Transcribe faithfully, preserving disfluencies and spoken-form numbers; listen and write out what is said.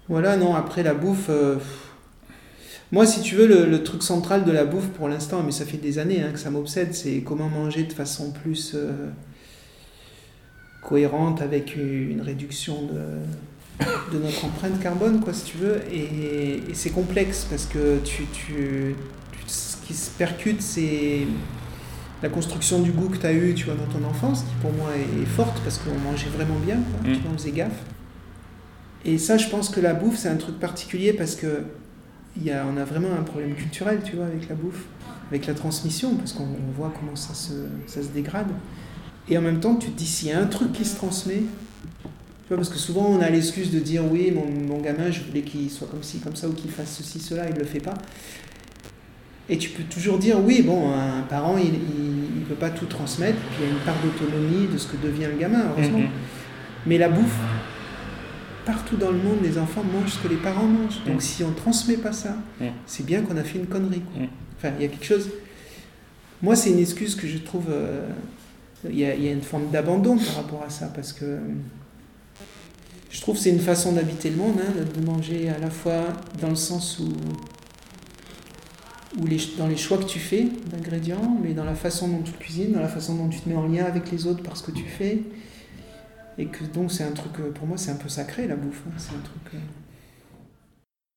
Voilà, non, après la bouffe... euh, Moi, si tu veux, le, le truc central de la bouffe pour l'instant, mais ça fait des années hein, que ça m'obsède, c'est comment manger de façon plus euh, cohérente avec une, une réduction de, de notre empreinte carbone, quoi, si tu veux. Et, et c'est complexe parce que tu, tu, tu- ce qui se percute, c'est la construction du goût que tu as eu, tu vois, dans ton enfance, qui pour moi est, est forte parce qu'on mangeait vraiment bien, quoi, Mm. tu vois, on faisait gaffe. Et ça, je pense que la bouffe, c'est un truc particulier parce que il y a, on a vraiment un problème culturel, tu vois, avec la bouffe, avec la transmission, parce qu'on on voit comment ça se, ça se dégrade. Et en même temps, tu te dis, s'il y a un truc qui se transmet, tu vois, parce que souvent on a l'excuse de dire, oui, mon, mon gamin, je voulais qu'il soit comme ci, comme ça, ou qu'il fasse ceci, cela, il ne le fait pas. Et tu peux toujours dire, oui, bon, un parent, il ne peut pas tout transmettre, puis il y a une part d'autonomie de ce que devient le gamin, heureusement. Mhm. Mais la bouffe, partout dans le monde, les enfants mangent ce que les parents mangent. Donc Mm. si on ne transmet pas ça, Mm. c'est bien qu'on a fait une connerie, quoi. Mm. Enfin, il y a quelque chose... Moi, c'est une excuse que je trouve... euh, Il y, a, il y a une forme d'abandon par rapport à ça, parce que euh, je trouve que c'est une façon d'habiter le monde, hein, de manger à la fois dans le sens où, où les, dans les choix que tu fais d'ingrédients, mais dans la façon dont tu cuisines, dans la façon dont tu te mets en lien avec les autres par ce que tu fais. Et que donc c'est un truc, euh, pour moi, c'est un peu sacré, la bouffe. Hein, c'est un truc... euh,